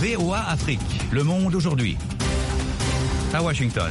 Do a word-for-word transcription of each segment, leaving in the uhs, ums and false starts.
V O A Afrique, Le Monde aujourd'hui. À Washington.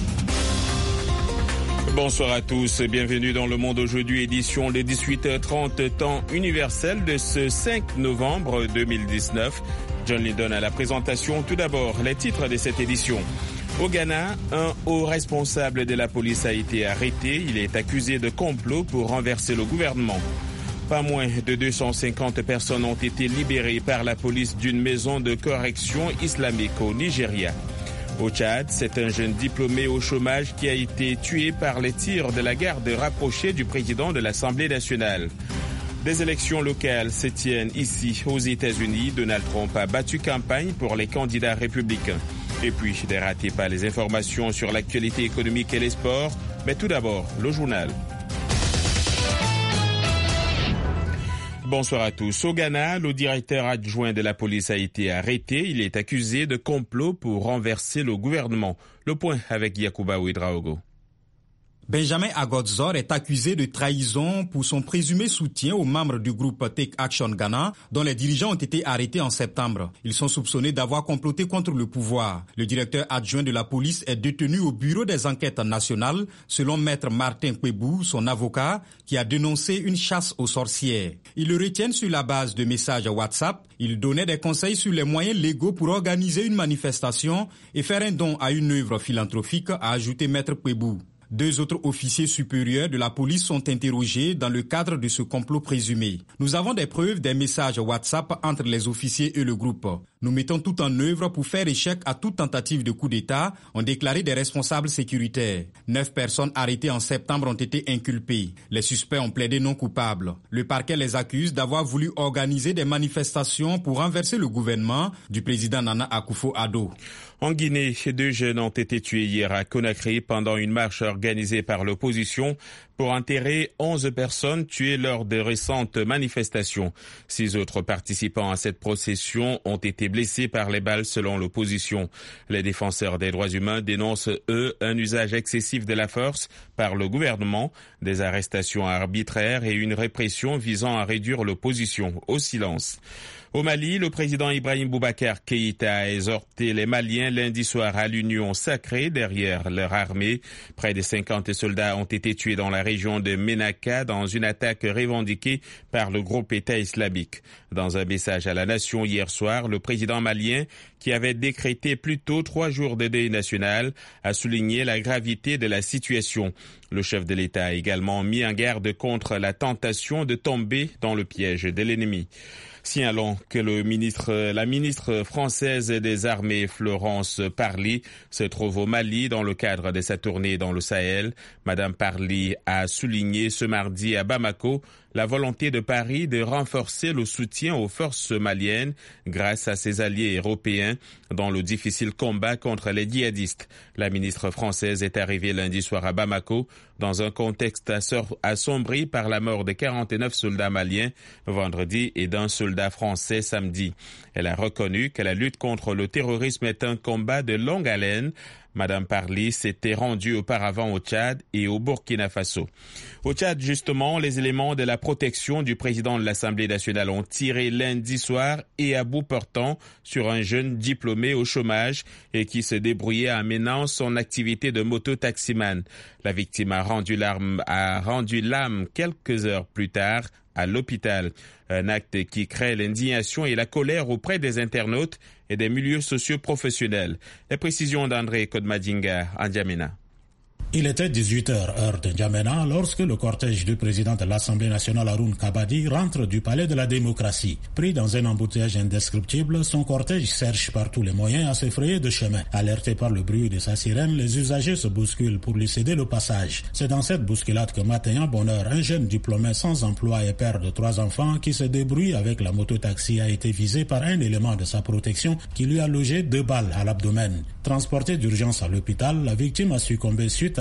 Bonsoir à tous, bienvenue dans Le Monde aujourd'hui, édition de dix-huit heures trente, temps universel de ce cinq novembre deux mille dix-neuf. John Lydon à la présentation. Tout d'abord, les titres de cette édition. Au Ghana, un haut responsable de la police a été arrêté. Il est accusé de complot pour renverser le gouvernement. Pas moins de deux cent cinquante personnes ont été libérées par la police d'une maison de correction islamique au Nigeria. Au Tchad, c'est un jeune diplômé au chômage qui a été tué par les tirs de la garde rapprochée du président de l'Assemblée nationale. Des élections locales se tiennent ici aux États-Unis. Donald Trump a battu campagne pour les candidats républicains. Et puis, ne ratez pas les informations sur l'actualité économique et les sports. Mais tout d'abord, le journal. Bonsoir à tous. Au Ghana, le directeur adjoint de la police a été arrêté. Il est accusé de complot pour renverser le gouvernement. Le point avec Yacouba Ouedraogo. Benjamin Agodzor est accusé de trahison pour son présumé soutien aux membres du groupe Take Action Ghana, dont les dirigeants ont été arrêtés en septembre. Ils sont soupçonnés d'avoir comploté contre le pouvoir. Le directeur adjoint de la police est détenu au bureau des enquêtes nationales, selon maître Martin Kwebou, son avocat, qui a dénoncé une chasse aux sorcières. Ils le retiennent sur la base de messages WhatsApp. Il donnait des conseils sur les moyens légaux pour organiser une manifestation et faire un don à une œuvre philanthropique, a ajouté maître Kwebou. Deux autres officiers supérieurs de la police sont interrogés dans le cadre de ce complot présumé. Nous avons des preuves des messages WhatsApp entre les officiers et le groupe. Nous mettons tout en œuvre pour faire échec à toute tentative de coup d'État, ont déclaré des responsables sécuritaires. Neuf personnes arrêtées en septembre ont été inculpées. Les suspects ont plaidé non coupables. Le parquet les accuse d'avoir voulu organiser des manifestations pour renverser le gouvernement du président Nana Akufo-Addo. En Guinée, deux jeunes ont été tués hier à Conakry pendant une marche organisée par l'opposition pour enterrer onze personnes tuées lors de récentes manifestations. Six autres participants à cette procession ont été blessés par les balles selon l'opposition. Les défenseurs des droits humains dénoncent, eux, un usage excessif de la force par le gouvernement, des arrestations arbitraires et une répression visant à réduire l'opposition au silence. Au Mali, le président Ibrahim Boubacar Keïta a exhorté les Maliens lundi soir à l'union sacrée derrière leur armée. Près de cinquante soldats ont été tués dans la région de Ménaka dans une attaque revendiquée par le groupe État islamique. Dans un message à la nation hier soir, le président malien, qui avait décrété plus tôt trois jours de deuil national, a souligné la gravité de la situation. Le chef de l'État a également mis en garde contre la tentation de tomber dans le piège de l'ennemi. Signalons que le ministre, la ministre française des Armées, Florence Parly, se trouve au Mali dans le cadre de sa tournée dans le Sahel. Madame Parly a souligné ce mardi à Bamako la volonté de Paris de renforcer le soutien aux forces maliennes grâce à ses alliés européens dans le difficile combat contre les djihadistes. La ministre française est arrivée lundi soir à Bamako dans un contexte assombri par la mort de quarante-neuf soldats maliens vendredi et d'un soldat français samedi. Elle a reconnu que la lutte contre le terrorisme est un combat de longue haleine. Madame Parly s'était rendue auparavant au Tchad et au Burkina Faso. Au Tchad, justement, les éléments de la protection du président de l'Assemblée nationale ont tiré lundi soir et à bout portant sur un jeune diplômé au chômage et qui se débrouillait en menant son activité de moto-taximan. La victime a rendu l'âme, a rendu l'âme quelques heures plus tard à l'hôpital. Un acte qui crée l'indignation et la colère auprès des internautes et des milieux socio-professionnels. Les précisions d'André Kodmadinga en N'Djamena. Il était dix-huit heures heure de N'Djamena lorsque le cortège du président de l'Assemblée nationale Haroun Kabadi rentre du palais de la démocratie. Pris dans un embouteillage indescriptible, son cortège cherche par tous les moyens à se frayer de chemin. Alertés par le bruit de sa sirène, les usagers se bousculent pour lui céder le passage. C'est dans cette bousculade que matin à bonne heure, un jeune diplômé sans emploi et père de trois enfants qui se débrouille avec la moto-taxi a été visé par un élément de sa protection qui lui a logé deux balles à l'abdomen. Transporté d'urgence à l'hôpital, la victime a succombé suite à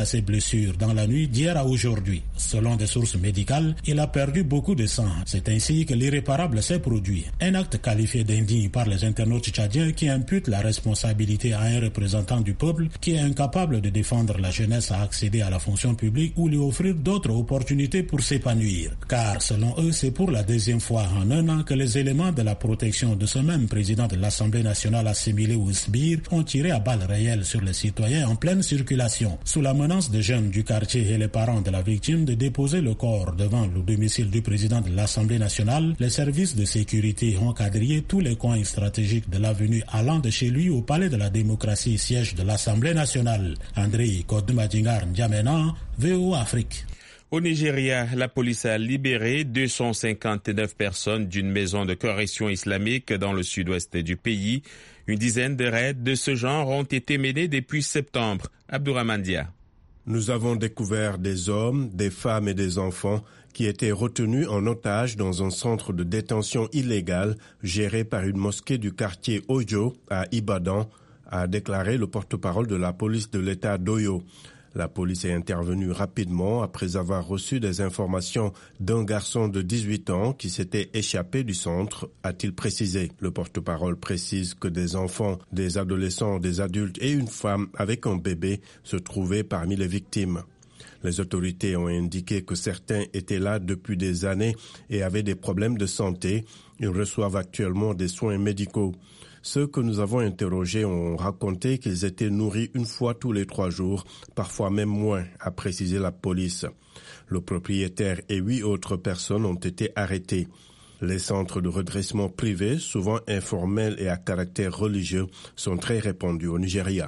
à ses blessures dans la nuit d'hier à aujourd'hui. Selon des sources médicales, il a perdu beaucoup de sang. C'est ainsi que l'irréparable s'est produit. Un acte qualifié d'indigne par les internautes tchadiens qui imputent la responsabilité à un représentant du peuple qui est incapable de défendre la jeunesse à accéder à la fonction publique ou lui offrir d'autres opportunités pour s'épanouir. Car selon eux, c'est pour la deuxième fois en un an que les éléments de la protection de ce même président de l'Assemblée nationale assimilé ou sbire ont tiré à balles réelles sur les citoyens en pleine circulation, sous la menace des jeunes du quartier et les parents de la victime de déposer le corps devant le domicile du président de l'Assemblée nationale. Les services de sécurité ont quadrillé tous les coins stratégiques de l'avenue allant de chez lui au palais de la démocratie, siège de l'Assemblée nationale. André Kodoumadjingar N'Djamena, V O Afrique. Au Nigeria, la police a libéré deux cent cinquante-neuf personnes d'une maison de correction islamique dans le sud-ouest du pays. Une dizaine de raids de ce genre ont été menés depuis septembre. Abdourahmane Dia. Nous avons découvert des hommes, des femmes et des enfants qui étaient retenus en otage dans un centre de détention illégal géré par une mosquée du quartier Ojo à Ibadan, a déclaré le porte-parole de la police de l'État d'Oyo. La police est intervenue rapidement après avoir reçu des informations d'un garçon de dix-huit ans qui s'était échappé du centre, a-t-il précisé. Le porte-parole précise que des enfants, des adolescents, des adultes et une femme avec un bébé se trouvaient parmi les victimes. Les autorités ont indiqué que certains étaient là depuis des années et avaient des problèmes de santé. Ils reçoivent actuellement des soins médicaux. Ceux que nous avons interrogés ont raconté qu'ils étaient nourris une fois tous les trois jours, parfois même moins, a précisé la police. Le propriétaire et huit autres personnes ont été arrêtées. Les centres de redressement privés, souvent informels et à caractère religieux, sont très répandus au Nigeria.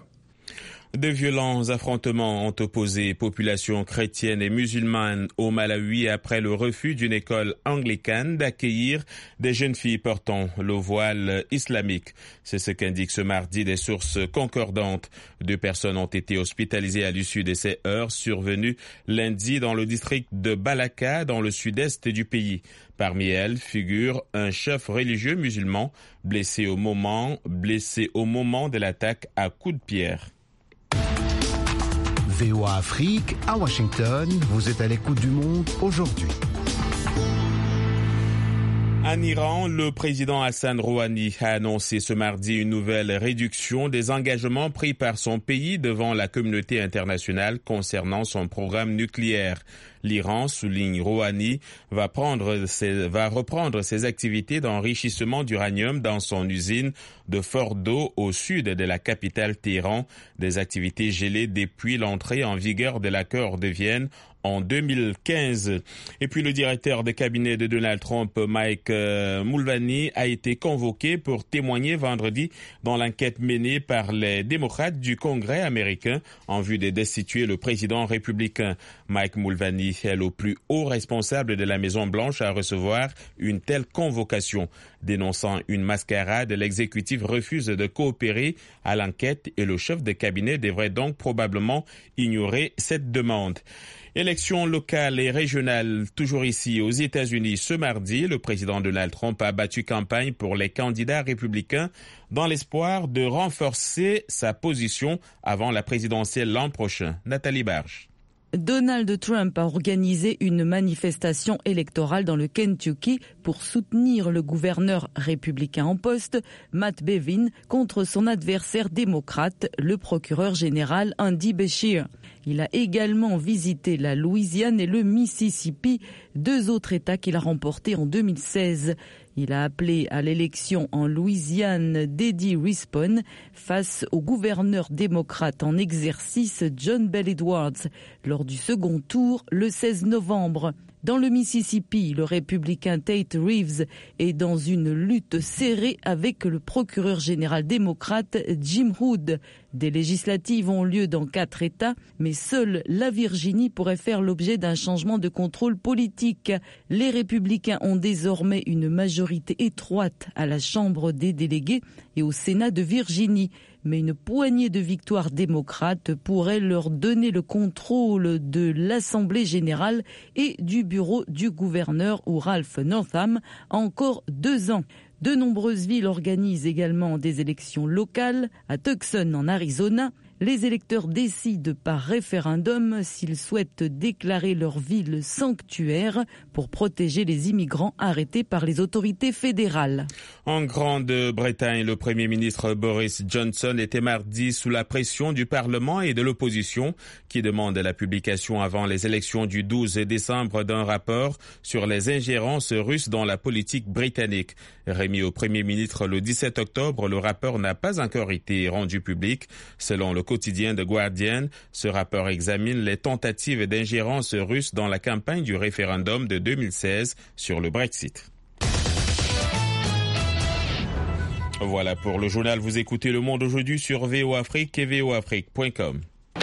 De violents affrontements ont opposé populations chrétiennes et musulmanes au Malawi après le refus d'une école anglicane d'accueillir des jeunes filles portant le voile islamique. C'est ce qu'indiquent ce mardi des sources concordantes. Deux personnes ont été hospitalisées à l'issue de ces heurts survenus lundi dans le district de Balaka, dans le sud-est du pays. Parmi elles figure un chef religieux musulman blessé au moment, blessé au moment de l'attaque à coups de pierre. V O A Afrique, à Washington, vous êtes à l'écoute du monde aujourd'hui. En Iran, le président Hassan Rouhani a annoncé ce mardi une nouvelle réduction des engagements pris par son pays devant la communauté internationale concernant son programme nucléaire. L'Iran, souligne Rouhani, va, prendre ses, va reprendre ses activités d'enrichissement d'uranium dans son usine de Fordo au sud de la capitale Téhéran, des activités gelées depuis l'entrée en vigueur de l'accord de Vienne en deux mille quinze. Et puis le directeur de cabinet de Donald Trump, Mike euh, Mulvaney, a été convoqué pour témoigner vendredi dans l'enquête menée par les démocrates du Congrès américain en vue de destituer le président républicain. Mike Mulvaney est le plus haut responsable de la Maison-Blanche à recevoir une telle convocation. Dénonçant une mascarade, l'exécutif refuse de coopérer à l'enquête et le chef de cabinet devrait donc probablement ignorer cette demande. Élections locales et régionales, toujours ici aux États-Unis. Ce mardi, le président Donald Trump a battu campagne pour les candidats républicains dans l'espoir de renforcer sa position avant la présidentielle l'an prochain. Nathalie Barge. Donald Trump a organisé une manifestation électorale dans le Kentucky pour soutenir le gouverneur républicain en poste, Matt Bevin, contre son adversaire démocrate, le procureur général Andy Beshear. Il a également visité la Louisiane et le Mississippi, deux autres États qu'il a remportés en deux mille seize. Il a appelé à l'élection en Louisiane d'Eddie Rispon face au gouverneur démocrate en exercice John Bel Edwards lors du second tour le seize novembre. Dans le Mississippi, le républicain Tate Reeves est dans une lutte serrée avec le procureur général démocrate Jim Hood. Des législatives ont lieu dans quatre États, mais seule la Virginie pourrait faire l'objet d'un changement de contrôle politique. Les républicains ont désormais une majorité étroite à la Chambre des délégués et au Sénat de Virginie. Mais une poignée de victoires démocrates pourrait leur donner le contrôle de l'Assemblée générale et du bureau du gouverneur ou Ralph Northam encore deux ans. De nombreuses villes organisent également des élections locales. À Tucson, en Arizona, Les électeurs décident par référendum s'ils souhaitent déclarer leur ville sanctuaire pour protéger les immigrants arrêtés par les autorités fédérales. En Grande-Bretagne, le Premier ministre Boris Johnson était mardi sous la pression du Parlement et de l'opposition qui demande la publication avant les élections du douze décembre d'un rapport sur les ingérences russes dans la politique britannique. Remis au Premier ministre le dix-sept octobre, le rapport n'a pas encore été rendu public. Selon le quotidien The Guardian, ce rapport examine les tentatives d'ingérence russe dans la campagne du référendum de deux mille seize sur le Brexit. Voilà pour le journal. Vous écoutez Le Monde aujourd'hui sur V O Afrique et V O Afrique point com.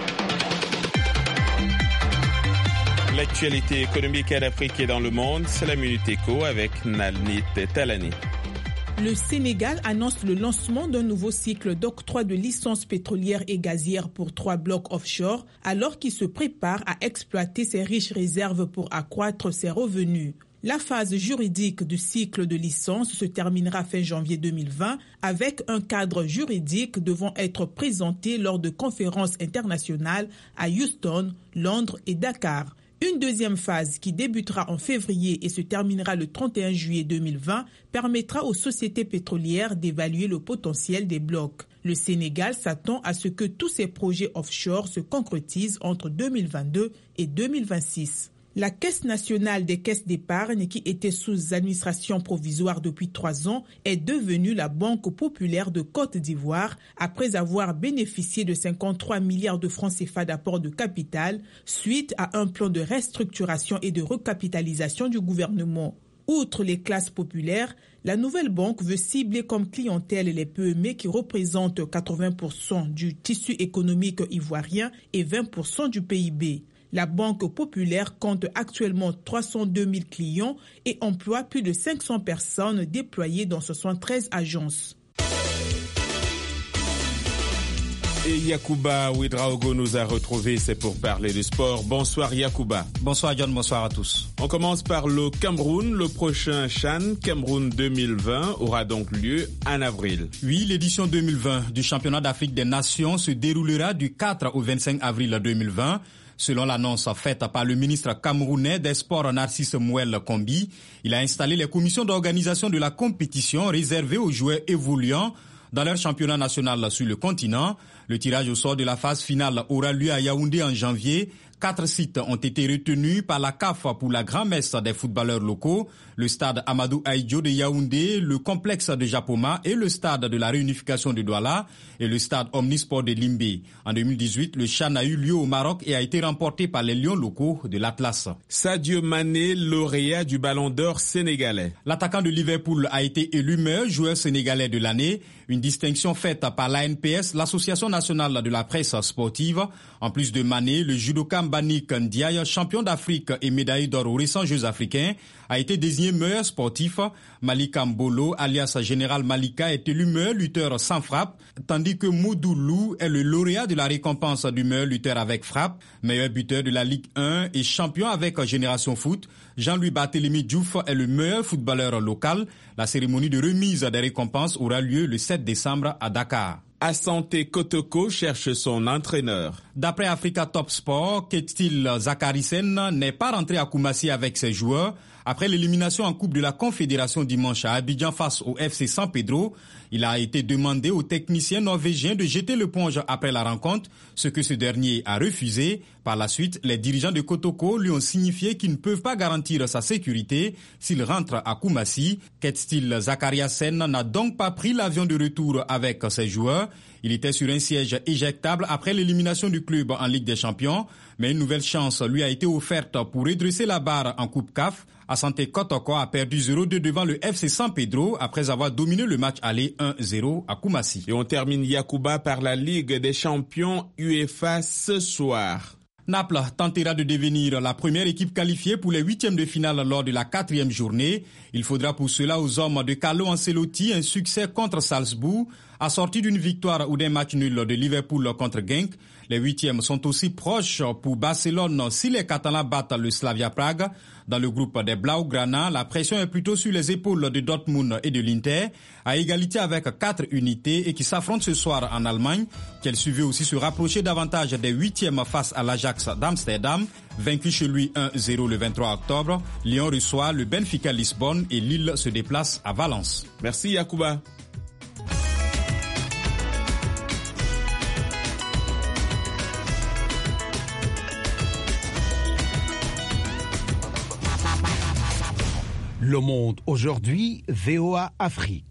L'actualité économique en Afrique et dans le monde, c'est la Minute Éco avec Nalnit Talani. Le Sénégal annonce le lancement d'un nouveau cycle d'octroi de licences pétrolières et gazières pour trois blocs offshore, alors qu'il se prépare à exploiter ses riches réserves pour accroître ses revenus. La phase juridique du cycle de licence se terminera fin janvier deux mille vingt avec un cadre juridique devant être présenté lors de conférences internationales à Houston, Londres et Dakar. Une deuxième phase qui débutera en février et se terminera le trente et un juillet deux mille vingt permettra aux sociétés pétrolières d'évaluer le potentiel des blocs. Le Sénégal s'attend à ce que tous ces projets offshore se concrétisent entre deux mille vingt-deux et deux mille vingt-six. La Caisse nationale des caisses d'épargne, qui était sous administration provisoire depuis trois ans, est devenue la Banque populaire de Côte d'Ivoire après avoir bénéficié de cinquante-trois milliards de francs C F A d'apport de capital suite à un plan de restructuration et de recapitalisation du gouvernement. Outre les classes populaires, la nouvelle banque veut cibler comme clientèle les P M E qui représentent quatre-vingts pour cent du tissu économique ivoirien et vingt pour cent du P I B. La Banque populaire compte actuellement trois cent deux mille clients et emploie plus de cinq cents personnes déployées dans soixante-treize agences. Et Yacouba Ouedraogo nous a retrouvés, c'est pour parler du sport. Bonsoir Yacouba. Bonsoir John, bonsoir à tous. On commence par le Cameroun. Le prochain CHAN Cameroun deux mille vingt aura donc lieu en avril. Oui, l'édition deux mille vingt du championnat d'Afrique des Nations se déroulera du quatre au vingt-cinq avril deux mille vingt. Selon l'annonce faite par le ministre camerounais des Sports Narcisse Mouel Kombi, il a installé les commissions d'organisation de la compétition réservées aux joueurs évoluant dans leur championnat national sur le continent. Le tirage au sort de la phase finale aura lieu à Yaoundé en janvier. Quatre sites ont été retenus par la C A F pour la grand-messe des footballeurs locaux, le stade Amadou Ahidjo de Yaoundé, le complexe de Japoma et le stade de la réunification de Douala et le stade Omnisport de Limbé. En deux mille dix-huit, le CHAN a eu lieu au Maroc et a été remporté par les Lions locaux de l'Atlas. Sadio Mané, lauréat du Ballon d'Or sénégalais. L'attaquant de Liverpool a été élu meilleur joueur sénégalais de l'année, une distinction faite par l'A N P S, l'Association nationale de la presse sportive. En plus de Mané, le judoka Mbani Ndiaye, champion d'Afrique et médaillé d'or aux récents Jeux africains, a été désigné meilleur sportif. Malika Mbolo, alias Général Malika, est élu meilleur lutteur sans frappe, tandis que Moudou Lou est le lauréat de la récompense du meilleur lutteur avec frappe, meilleur buteur de la Ligue un et champion avec Génération Foot. Jean-Louis Barthélémy Diouf est le meilleur footballeur local. La cérémonie de remise des récompenses aura lieu le sept décembre à Dakar. Asante Kotoko cherche son entraîneur. D'après Africa Top Sport, Ketil Zakarissen n'est pas rentré à Koumassi avec ses joueurs. Après l'élimination en Coupe de la Confédération dimanche à Abidjan face au F C San Pedro, il a été demandé au technicien norvégien de jeter l'éponge après la rencontre, ce que ce dernier a refusé. Par la suite, les dirigeants de Kotoko lui ont signifié qu'ils ne peuvent pas garantir sa sécurité s'il rentre à Koumassi. Ketil Zakariasen n'a donc pas pris l'avion de retour avec ses joueurs. Il était sur un siège éjectable après l'élimination du club en Ligue des Champions, mais une nouvelle chance lui a été offerte pour redresser la barre en Coupe C A F. Asante Kotoko a perdu zéro deux devant le F C San Pedro après avoir dominé le match aller un zéro à Koumassi. Et on termine Yacouba par la Ligue des Champions UEFA ce soir. Naples tentera de devenir la première équipe qualifiée pour les huitièmes de finale lors de la quatrième journée. Il faudra pour cela aux hommes de Carlo Ancelotti un succès contre Salzbourg, assorti d'une victoire ou d'un match nul de Liverpool contre Genk. Les huitièmes sont aussi proches pour Barcelone si les Catalans battent le Slavia Prague. Dans le groupe des Blaugrana, la pression est plutôt sur les épaules de Dortmund et de l'Inter, à égalité avec quatre unités et qui s'affrontent ce soir en Allemagne. Chelsea veut aussi se rapprocher davantage des huitièmes face à l'Ajax d'Amsterdam, vaincu chez lui un zéro le vingt-trois octobre. Lyon reçoit le Benfica Lisbonne et Lille se déplace à Valence. Merci Yacouba. Le Monde aujourd'hui, V O A Afrique.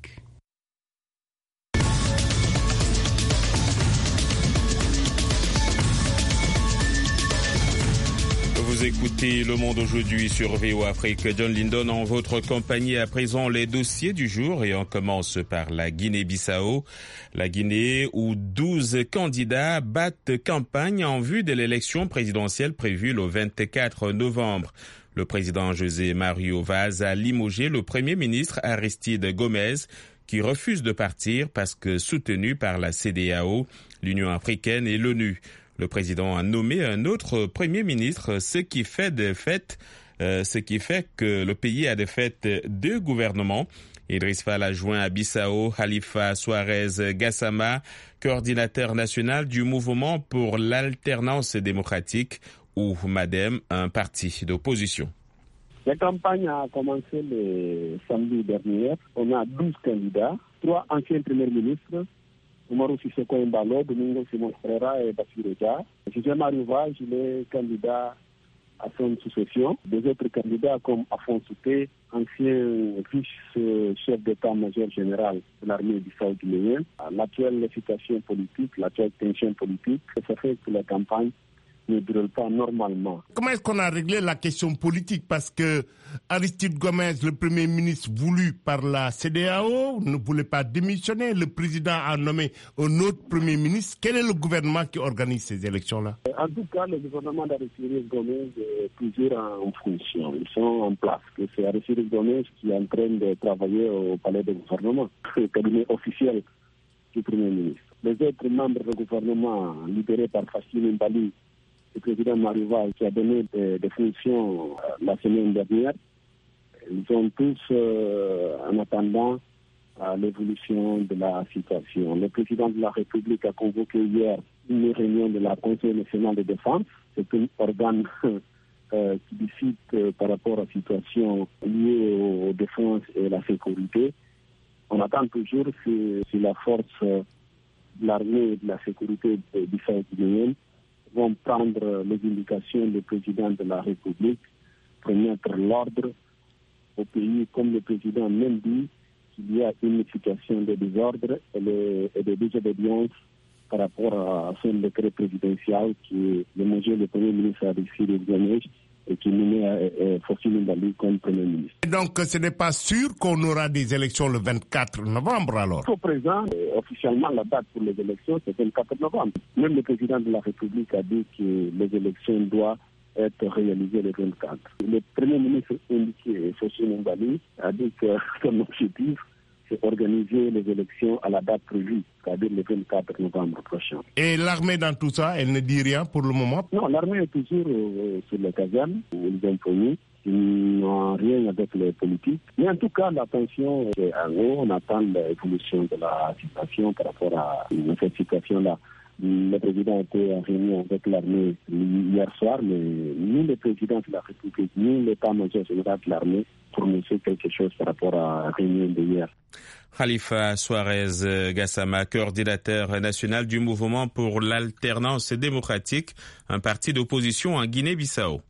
Vous écoutez Le Monde aujourd'hui sur V O A Afrique. John Lindon en votre compagnie. À présent, les dossiers du jour et on commence par la Guinée-Bissau. La Guinée où douze candidats battent campagne en vue de l'élection présidentielle prévue le vingt-quatre novembre. Le président José Mario Vaz a limogé le premier ministre Aristide Gomez qui refuse de partir parce que soutenu par la C E D E A O, l'Union africaine et l'ONU. Le président a nommé un autre premier ministre, ce qui fait de fait, euh, ce qui fait que le pays a de fait deux gouvernements. Idriss Fall a joint à Bissau Khalifa Suarez Gassama, coordinateur national du mouvement pour l'alternance démocratique, ou MADEM, un parti d'opposition. La campagne a commencé le samedi dernier. On a douze candidats, trois anciens premiers ministres, Umaru Sissoko Embalo, Domingo Simon Ferreira et Bassirou Dia. José Mario Vaz, il est candidat à son succession. Des autres candidats comme Afonso Souté, ancien vice-chef d'état-major général de l'armée bissau-guinéenne. L'actuelle situation politique, l'actuelle tension politique, ça fait que la campagne ne dure pas normalement. Comment est-ce qu'on a réglé la question politique? Parce que Aristide Gomez, le premier ministre voulu par la C E D E A O, ne voulait pas démissionner. Le président a nommé un autre premier ministre. Quel est le gouvernement qui organise ces élections-là? En tout cas, le gouvernement d'Aristide Gomez est toujours en fonction. Ils sont en place. C'est Aristide Gomez qui est en train de travailler au palais du gouvernement, le cabinet officiel du premier ministre. Les autres membres du gouvernement, libérés par Fassine Mbali, le président Mario Vaz, qui a donné des, des fonctions euh, la semaine dernière, ils sont tous euh, en attendant à l'évolution de la situation. Le président de la République a convoqué hier une réunion de la Conseil national de défense. C'est un organe euh, qui décide euh, par rapport à la situation liée aux, aux défenses et à la sécurité. On attend toujours si, si la force euh, de l'armée et de la sécurité du Bissau-guinéenne vont prendre les indications du président de la République pour mettre l'ordre au pays, comme le président même dit qu'il y a une situation de désordre et, le, et de désobéissance par rapport à son décret présidentiel qui est limogé le premier ministre Aristide Gomez et qui nommé Fassine Mbali comme premier ministre. Et donc ce n'est pas sûr qu'on aura des élections le vingt-quatre novembre alors? Au présent, euh, officiellement, la date pour les élections, c'est le vingt-quatre novembre. Même le président de la République a dit que les élections doivent être réalisées le vingt-quatre. Le premier ministre indiqué, Fassine Mbali, a dit que son objectif, c'est organiser les élections à la date prévue, c'est-à-dire le vingt-quatre novembre prochain. Et l'armée dans tout ça, elle ne dit rien pour le moment? Non, l'armée est toujours euh, sur les casernes, où ils ont promis. Ils n'ont rien avec les politiques. Mais en tout cas, la tension est en haut. On attend l'évolution de la situation par rapport à cette situation-là. Le président était en réunion avec l'armée hier soir, mais ni le président de la République, ni l'état-major général de l'armée prononçaient quelque chose par rapport à la réunion d'hier. Khalifa Suarez Gassama, coordinateur national du mouvement pour l'alternance démocratique, un parti d'opposition en Guinée-Bissau.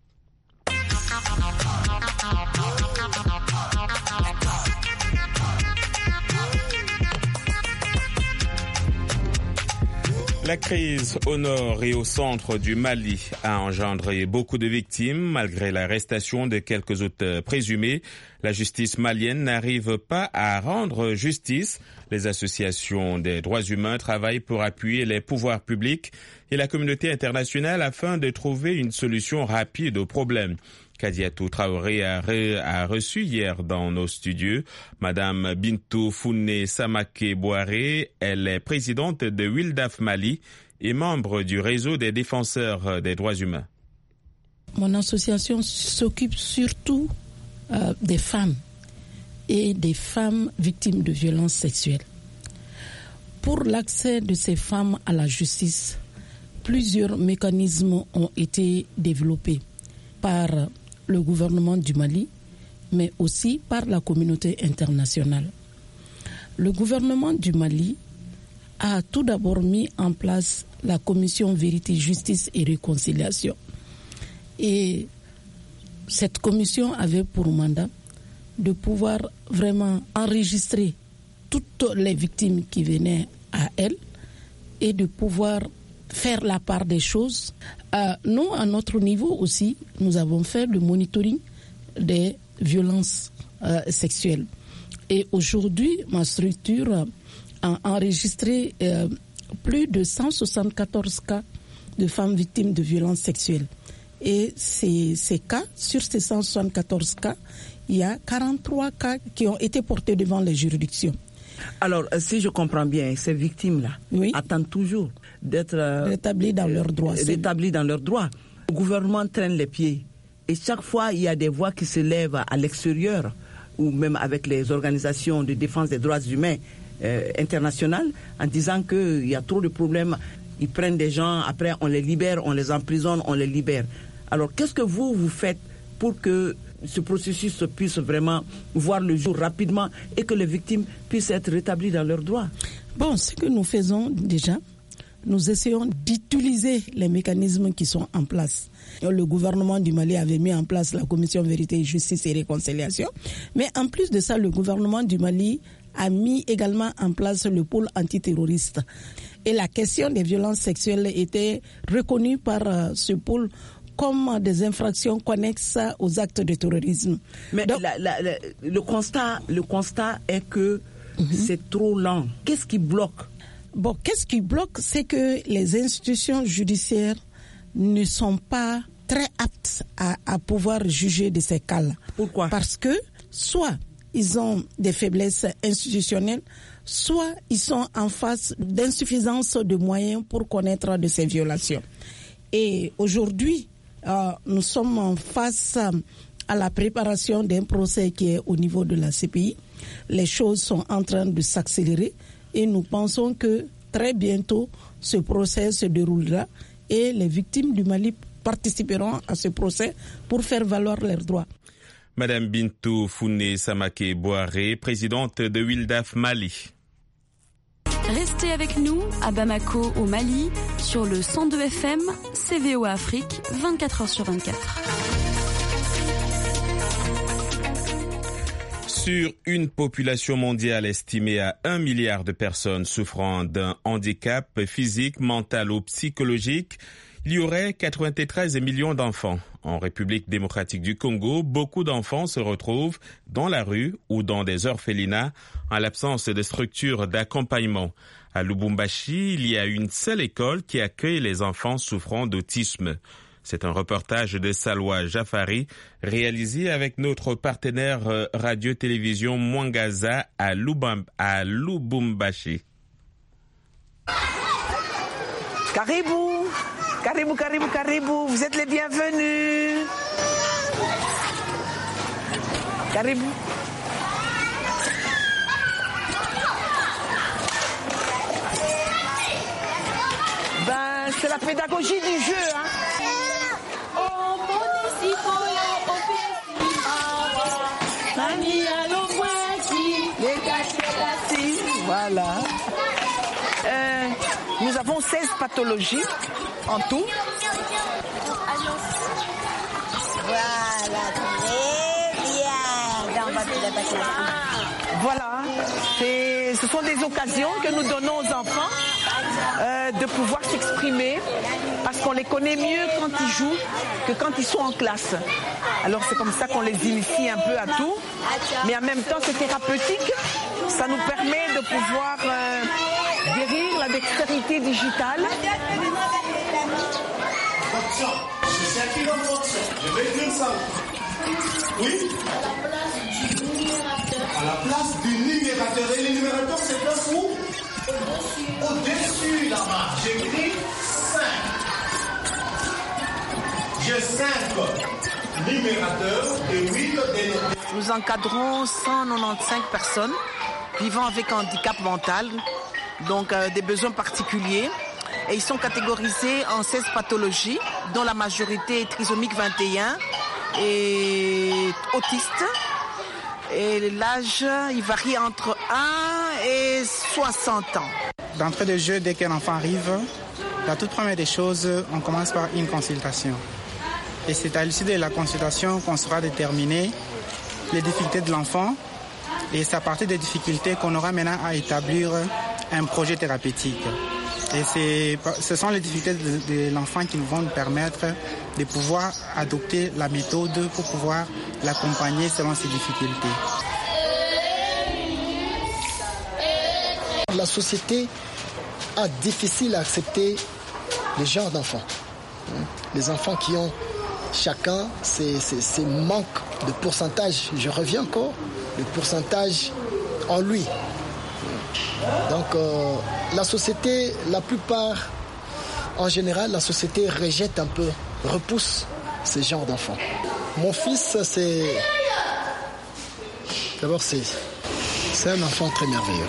La crise au nord et au centre du Mali a engendré beaucoup de victimes. Malgré l'arrestation de quelques auteurs présumés, la justice malienne n'arrive pas à rendre justice. Les associations des droits humains travaillent pour appuyer les pouvoirs publics et la communauté internationale afin de trouver une solution rapide au problème. Kadiatou Traoré a, re, a reçu hier dans nos studios Madame Bintou Founé Samake Boiré. Elle est présidente de Wildaf Mali et membre du réseau des défenseurs des droits humains. Mon association s'occupe surtout euh, des femmes et des femmes victimes de violences sexuelles. Pour l'accès de ces femmes à la justice, plusieurs mécanismes ont été développés par le gouvernement du Mali, mais aussi par la communauté internationale. Le gouvernement du Mali a tout d'abord mis en place la commission Vérité, Justice et Réconciliation. Et cette commission avait pour mandat de pouvoir vraiment enregistrer toutes les victimes qui venaient à elle et de pouvoir faire la part des choses. Euh, nous, à notre niveau aussi, nous avons fait le monitoring des violences euh, sexuelles. Et aujourd'hui, ma structure a enregistré euh, plus de cent soixante-quatorze cas de femmes victimes de violences sexuelles. Et ces, ces cas, sur ces cent soixante-quatorze cas, il y a quarante-trois cas qui ont été portés devant les juridictions. Alors, si je comprends bien, ces victimes-là oui. attendent toujours d'être euh, rétablies dans leurs droits. Rétablies dans leurs droits. Le gouvernement traîne les pieds. Et chaque fois, il y a des voix qui se lèvent à l'extérieur, ou même avec les organisations de défense des droits humains euh, internationales, en disant qu'il y a trop de problèmes. Ils prennent des gens, après on les libère, on les emprisonne, on les libère. Alors, qu'est-ce que vous, vous faites pour que ce processus puisse vraiment voir le jour rapidement et que les victimes puissent être rétablies dans leurs droits? Bon, ce que nous faisons déjà, nous essayons d'utiliser les mécanismes qui sont en place. Le gouvernement du Mali avait mis en place la commission Vérité, Justice et Réconciliation. Mais en plus de ça, le gouvernement du Mali a mis également en place le pôle antiterroriste. Et la question des violences sexuelles était reconnue par euh, ce pôle comme des infractions connexes aux actes de terrorisme. Mais Donc, la, la, la, le, constat, le constat est que mm-hmm. c'est trop lent. Qu'est-ce qui bloque? Bon, qu'est-ce qui bloque? C'est que les institutions judiciaires ne sont pas très aptes à, à pouvoir juger de ces cas-là. Pourquoi? Parce que soit ils ont des faiblesses institutionnelles, soit ils sont en face d'insuffisance de moyens pour connaître de ces violations. Et aujourd'hui, euh, nous sommes en face à la préparation d'un procès qui est au niveau de la C P I. Les choses sont en train de s'accélérer et nous pensons que très bientôt, ce procès se déroulera et les victimes du Mali participeront à ce procès pour faire valoir leurs droits. Madame Bintou Founé Samake Boaré, présidente de Wildaf Mali. Restez avec nous à Bamako au Mali sur le cent deux F M, C V O Afrique, vingt-quatre heures sur vingt-quatre. Sur une population mondiale estimée à un milliard de personnes souffrant d'un handicap physique, mental ou psychologique, il y aurait quatre-vingt-treize millions d'enfants. En République démocratique du Congo, beaucoup d'enfants se retrouvent dans la rue ou dans des orphelinats en l'absence de structures d'accompagnement. À Lubumbashi, il y a une seule école qui accueille les enfants souffrant d'autisme. C'est un reportage de Salwa Jafari réalisé avec notre partenaire radio-télévision Mwangaza à, Lubam, à Lubumbashi. Caribou, caribou, caribou, caribou, vous êtes les bienvenus. Caribou. Ben, c'est la pédagogie du jeu, hein. Voilà. Euh, nous avons seize pathologies en tout. Voilà, très bien. Voilà. C'est, ce sont des occasions que nous donnons aux enfants euh, de pouvoir s'exprimer parce qu'on les connaît mieux quand ils jouent que quand ils sont en classe. Alors c'est comme ça qu'on les initie un peu à tout, mais en même temps c'est thérapeutique. Ça nous permet de pouvoir euh, guérir la dextérité digitale. C'est qui va forcer. Je vais dire ça. Oui. À la place du numérateur. Et le numérateur se place où? Au-dessus là-bas. J'écris cinq. J'ai cinq numérateurs et huit dénotés. Nous encadrons cent quatre-vingt-quinze personnes vivant avec handicap mental, donc euh, des besoins particuliers. Et ils sont catégorisés en seize pathologies, dont la majorité est trisomique vingt et un et autiste. Et l'âge, il varie entre un et soixante ans. D'entrée de jeu, dès qu'un enfant arrive, la toute première des choses, on commence par une consultation. Et c'est à l'issue de la consultation qu'on saura déterminer les difficultés de l'enfant. Et c'est à partir des difficultés qu'on aura maintenant à établir un projet thérapeutique. Et c'est, ce sont les difficultés de, de l'enfant qui vont nous permettre de pouvoir adopter la méthode pour pouvoir l'accompagner selon ses difficultés. La société a difficile à accepter les genres d'enfants. Les enfants qui ont chacun ses, ses, ses manques de pourcentage. Je reviens encore, le pourcentage en lui. Donc euh, la société, la plupart, en général, la société rejette un peu, repousse ces genres d'enfants. Mon fils, c'est... D'abord, c'est, c'est un enfant très merveilleux.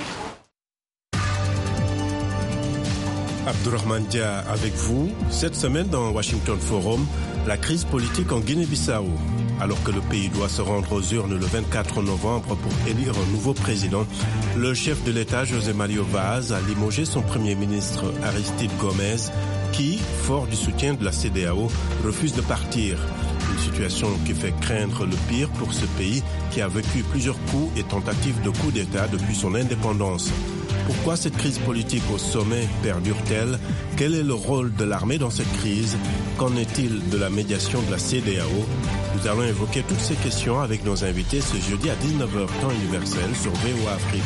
Abdourahmane Dia avec vous. Cette semaine dans Washington Forum, la crise politique en Guinée-Bissau. Alors que le pays doit se rendre aux urnes le vingt-quatre novembre pour élire un nouveau président, le chef de l'État, José Mario Vaz, a limogé son premier ministre Aristide Gomez, qui, fort du soutien de la C E D E A O, refuse de partir. Une situation qui fait craindre le pire pour ce pays qui a vécu plusieurs coups et tentatives de coup d'État depuis son indépendance. Pourquoi cette crise politique au sommet perdure-t-elle? Quel est le rôle de l'armée dans cette crise? Qu'en est-il de la médiation de la C E D E A O? Nous allons évoquer toutes ces questions avec nos invités ce jeudi à dix-neuf heures temps universel sur V O A Afrique.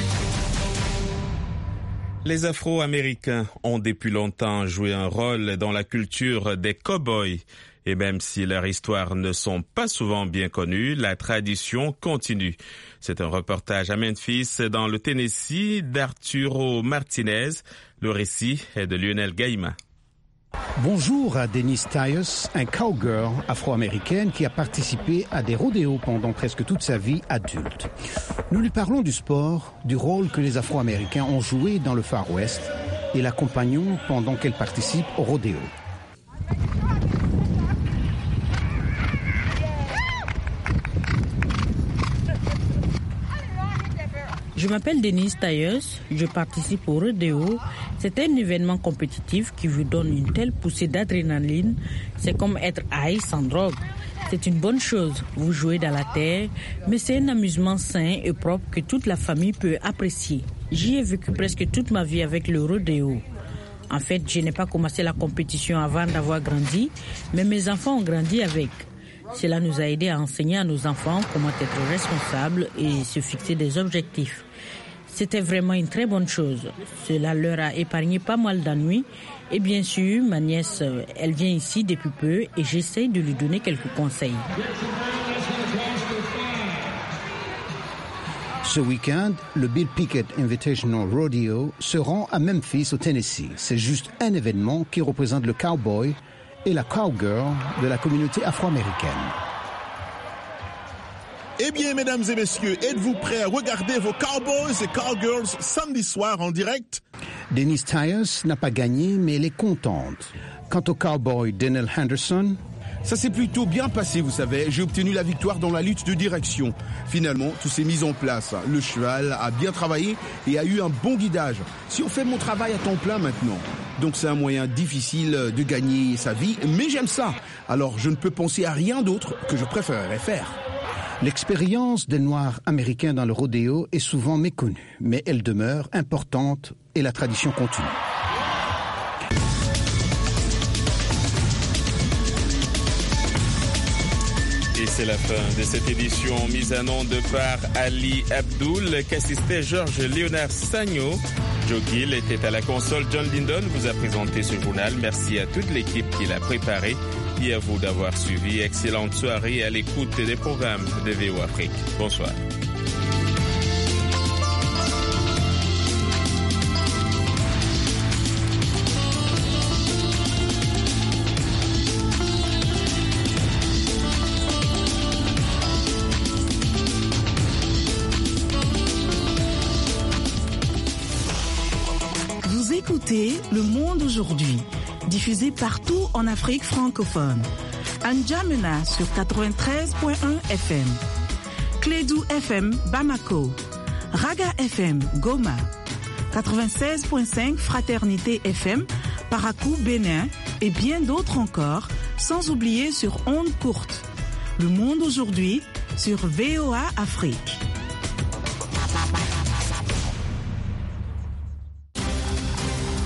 Les Afro-Américains ont depuis longtemps joué un rôle dans la culture des cow-boys. Et même si leurs histoires ne sont pas souvent bien connues, la tradition continue. C'est un reportage à Memphis, dans le Tennessee, d'Arturo Martinez. Le récit est de Lionel Gaïma. Bonjour à Denise Tyus, un cowgirl afro-américaine qui a participé à des rodéos pendant presque toute sa vie adulte. Nous lui parlons du sport, du rôle que les Afro-Américains ont joué dans le Far West et l'accompagnons pendant qu'elle participe au rodéo. Je m'appelle Denise Tyus, je participe au rodéo. C'est un événement compétitif qui vous donne une telle poussée d'adrénaline. C'est comme être high sans drogue. C'est une bonne chose, vous jouez dans la terre, mais c'est un amusement sain et propre que toute la famille peut apprécier. J'y ai vécu presque toute ma vie avec le rodéo. En fait, je n'ai pas commencé la compétition avant d'avoir grandi, mais mes enfants ont grandi avec. Cela nous a aidés à enseigner à nos enfants comment être responsables et se fixer des objectifs. C'était vraiment une très bonne chose. Cela leur a épargné pas mal d'ennuis. Et bien sûr, ma nièce, elle vient ici depuis peu et j'essaie de lui donner quelques conseils. Ce week-end, le Bill Pickett Invitational Rodeo se rend à Memphis, au Tennessee. C'est juste un événement qui représente le cowboy et la cowgirl de la communauté afro-américaine. Eh bien, mesdames et messieurs, êtes-vous prêts à regarder vos cowboys et cowgirls samedi soir en direct? Denise Tyus n'a pas gagné, mais elle est contente. Quant au cowboy Daniel Henderson... Ça s'est plutôt bien passé, vous savez. J'ai obtenu la victoire dans la lutte de direction. Finalement, tout s'est mis en place. Le cheval a bien travaillé et a eu un bon guidage. Si on fait mon travail à temps plein maintenant. Donc c'est un moyen difficile de gagner sa vie, mais j'aime ça. Alors je ne peux penser à rien d'autre que je préférerais faire. L'expérience des Noirs américains dans le rodéo est souvent méconnue, mais elle demeure importante et la tradition continue. Et c'est la fin de cette édition mise en onde par Ali Abdoul, qu'assistait Georges Léonard Sagno. Joe Gill était à la console. John Lindon vous a présenté ce journal. Merci à toute l'équipe qui l'a préparé et à vous d'avoir suivi. Excellente soirée à l'écoute des programmes de V O Afrique. Bonsoir. Vous écoutez Le Monde aujourd'hui, diffusé partout en Afrique francophone. À N'Djamena sur quatre-vingt-treize point un F M. Clédou F M Bamako. Raga F M Goma. quatre-vingt-seize point cinq Fraternité F M Parakou Bénin et bien d'autres encore, sans oublier sur ondes courtes. Le Monde aujourd'hui sur V O A Afrique.